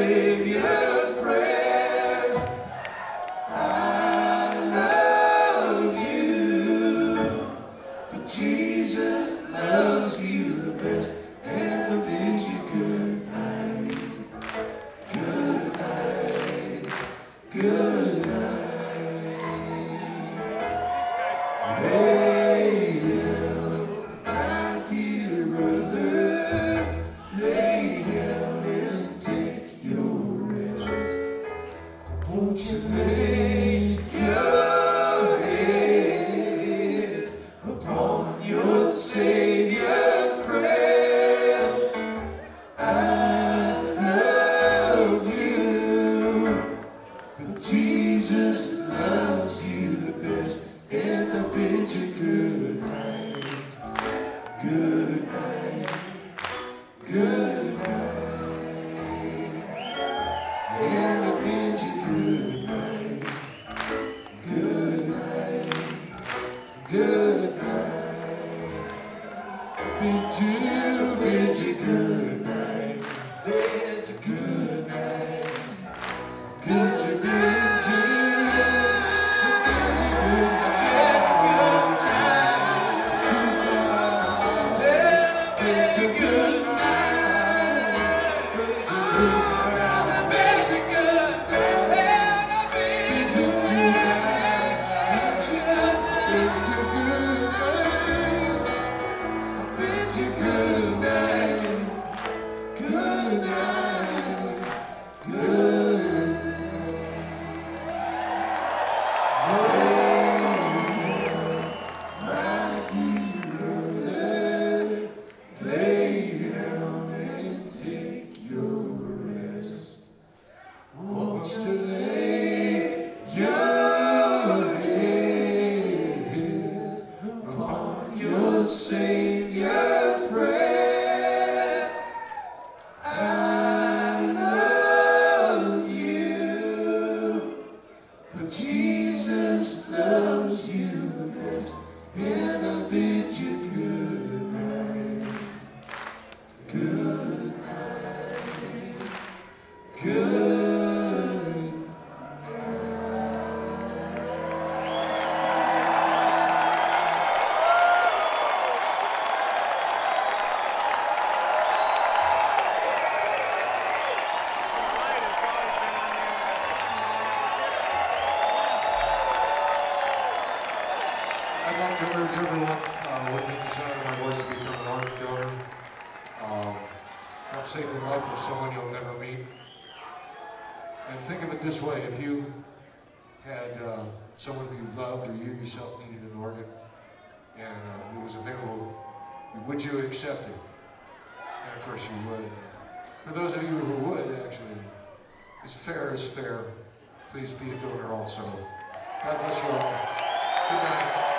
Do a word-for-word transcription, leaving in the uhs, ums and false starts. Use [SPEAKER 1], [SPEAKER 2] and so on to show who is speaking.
[SPEAKER 1] Savior's breast. I love you, but Jesus loves you the best, and I bid you good night, good night, good night. Lay down, my dear brother, lay down and take your rest. Won't you lay your head upon your Savior's breast? I love you, but Jesus loves you the best, and I bid you good night, good night, good night, and I bid you good night, good night, good night. I bid you, I bid you good night, bid you good night, good you, good you. Good night, good night, good night. My sweet brother, lay down and take your rest. Won't you lay your head upon your Savior's breast? I love you, but Jesus loves you the best, and I bid you good night, good night, good.
[SPEAKER 2] I'd like to urge everyone uh, within the sound of my voice to become an organ donor. Um, help save the life of someone you'll never meet. And think of it this way: if you had uh, someone who you loved, or you yourself needed an organ, and uh, it was available, would you accept it? And of course you would. For those of you who would, actually, as fair is fair, please be a donor also. God bless you all. Good night.